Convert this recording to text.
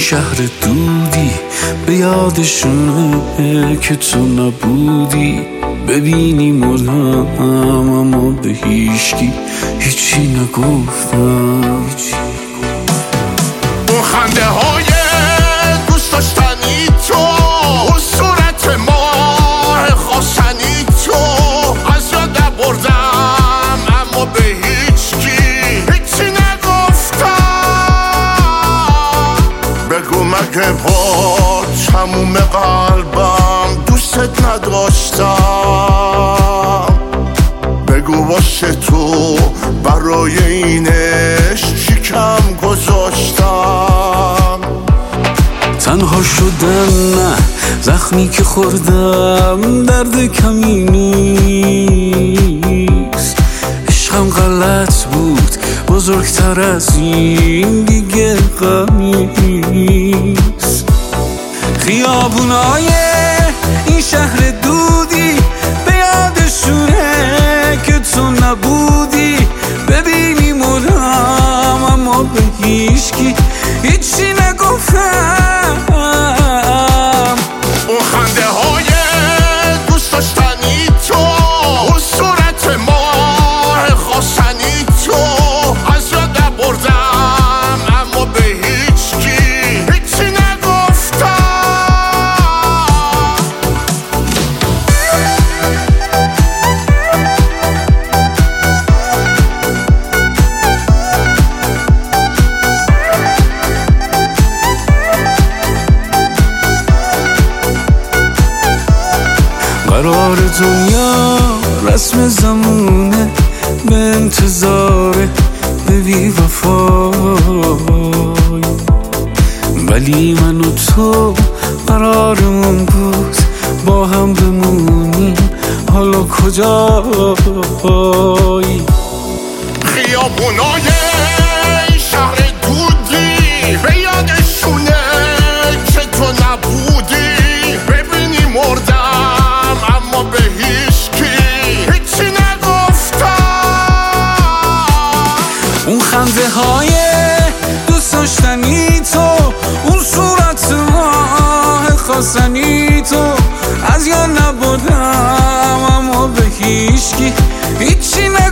شهر دودی به یادشونه که تو نبودی. ببینی مردم اما به هیچکی هیچی نگفتم. اون خنده های دوست داشتنی تو، اون صورت ماه خواستنی تو، از یاد نبردم اما به هیچکی هیچی نگفتم. بگو مگه با تموم قلبم دوستت نداشتم؟ بگو واسه تو برای اینش چی کم گذاشتم؟ تنها شدن نه، زخمی که خوردم درد کمی نیست. عشقم غلط بود، بزرگتر از این دیگه غمی نیست. خیابونای این شهر دودی به یادشونه که تو نبودی. ببینی مردم اما به هیچکی هیچی نگفتم. اون خنده های دوست داشتنی تو، اون صورت ماه خواستنی تو، از یاد نبردم اما به هیچکی هیچی نگفتم. قرار دنیا رسم زمونه، به انتظاره به بی وفای. ولی من و تو قرارمون بود با هم بمونیم، حالا کجایی؟ خیابونای شهر دودی به یادشونه که تو نبودی. ببینی مردم اما به هیچکی هیچی نگفتم. اون خنده های دوست داشتنی تو، اون صورت ماه خواستنی تو، از یاد نبردم اما به هیچکی هیچی نگفتم.